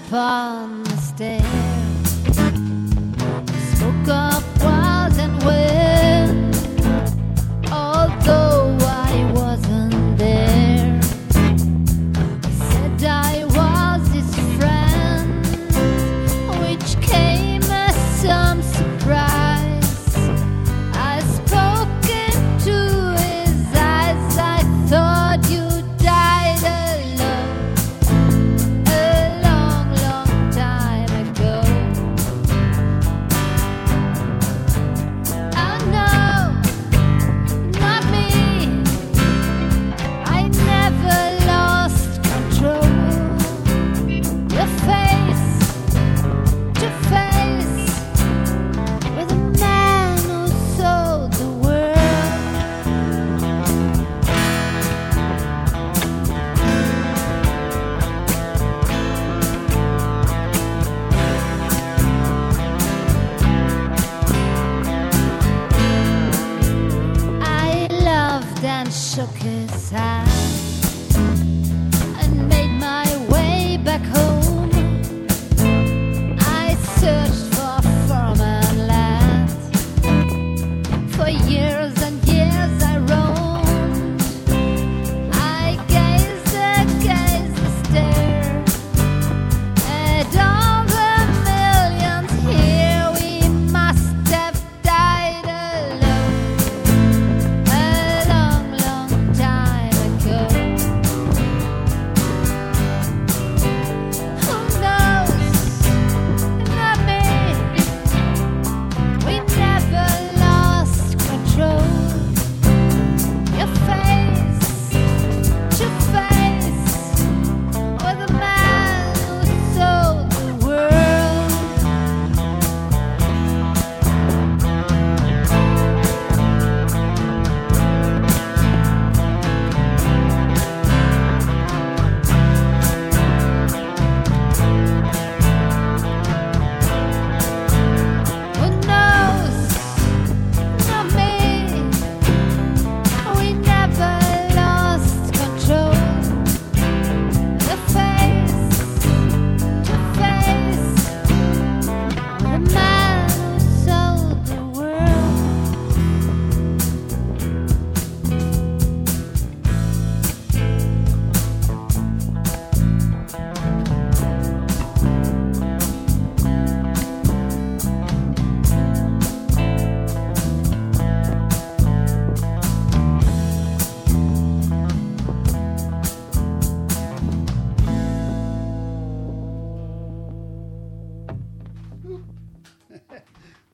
upon the stair. Spoke of wild and wind, although I wasn't there. He said I was his friend, which came as some surprise. I spoke into his eyes. I thought you died alone a long, long time ago. Oh no, not me. I never lost control. The face to face with a man who sold the world. I loved and shook his hand.